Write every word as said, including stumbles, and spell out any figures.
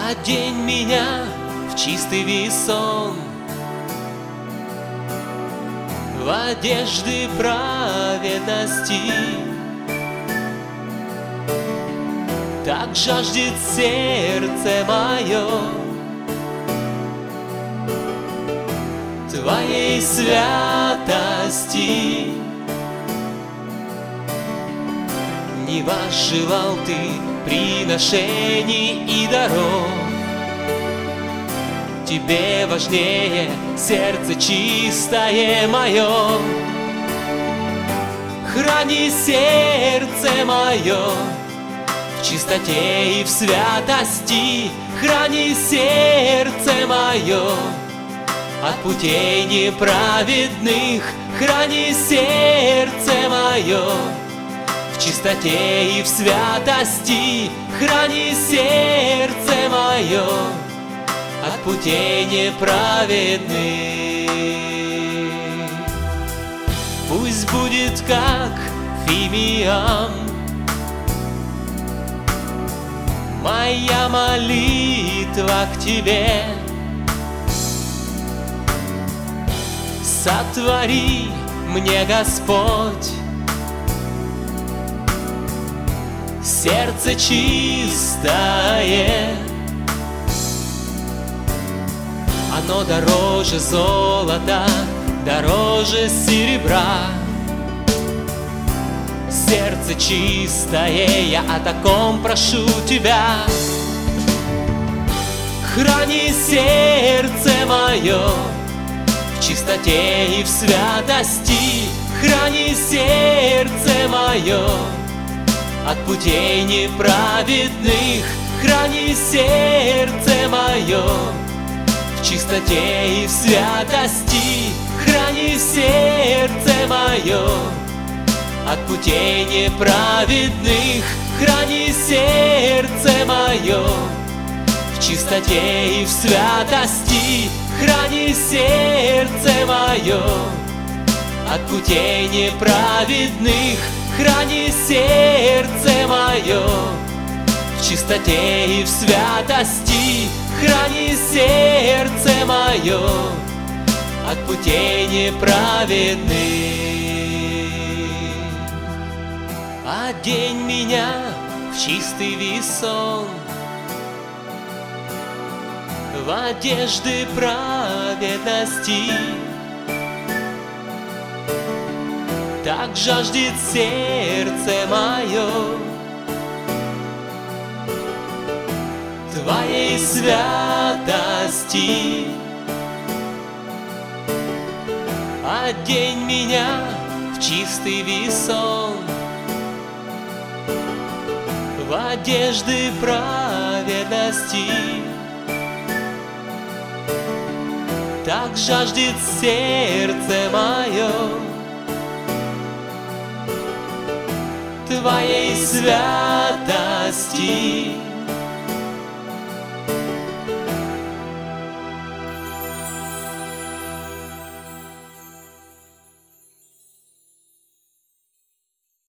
Одень меня в чистый весон, в одежды праведности. Так жаждет сердце мое Твоей святости. Не возжелал Ты приношений и даров, Тебе важнее сердце чистое мое. Храни сердце мое в чистоте и в святости. Храни сердце мое от путей неправедных. Храни сердце мое в чистоте и в святости. Храни сердце мое от путей неправедных. Пусть будет как фимиам моя молитва к Тебе. Сотвори мне, Господь, сердце чистое. Оно дороже золота, дороже серебра. Сердце чистое, я о таком прошу Тебя. Храни сердце мое в чистоте и в святости. Храни сердце мое от путей неправедных. Храни сердце мое в чистоте и в святости. Храни сердце мое от путей неправедных. Храни сердце мое в чистоте и в святости. Храни сердце мое от путей неправедных. Храни сердце мое в чистоте и в святости. Храни сердце мое от путей неправедных. Одень меня в чистый весон, в одежды праведности. Так жаждет сердце мое Твоей святости. Одень меня в чистый весон, в одежды праведности. Так жаждет сердце мое Твоей святости.